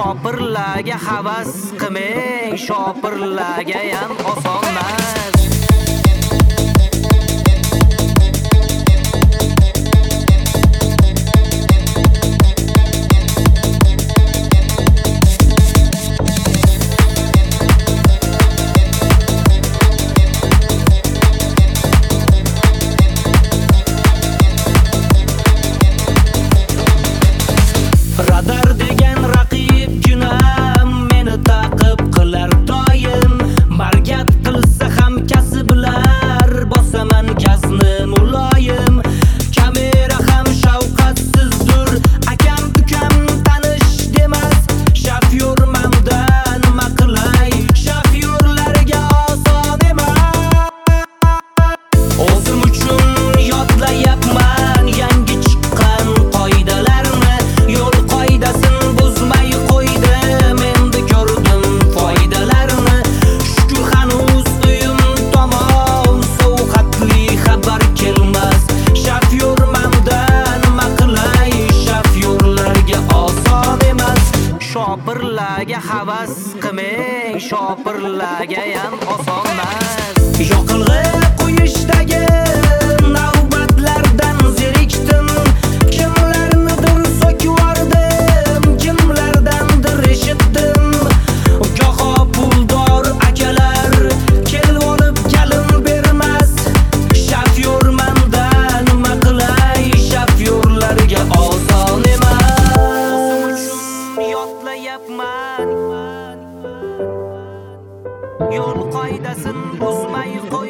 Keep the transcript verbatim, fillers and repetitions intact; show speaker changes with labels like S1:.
S1: Shopirlarga havas qilmang, shopirlarga ham osonmas. Radar degan raqib junam meni taqib qilar doim. Margat qilsa ham kasblar, bosaman gazni muloyim. Kamera ham shafqatsizdir, akam ukam tanish demas. Shofyormandan maqlay, shofyorlarga oson emas. O'zim uchun yodlayapman yangi chiqqan qoidalarni. Yo'l qoidasin buzmay qo'ydim, endi ko'rdim foydalarini. Shukur hanuz uyim tomon sovqatli xabar kelmas. Shofyormandan maqlay, shofyorlarga oson emas. Shopirlarga havas qilmang, shopirlarga ham osonmas. Yoqilg'i qo'yishdagi navbatlardan zerikdim. Kimlarnidir so'kvordim, kimlardandir eshitdim. Goho puldor akalar kelib olib galim bermas. Shofyormandan maqlay, shofyorlarga oson emas. Yodlayapman yo'l qoidasin buzmay qo'y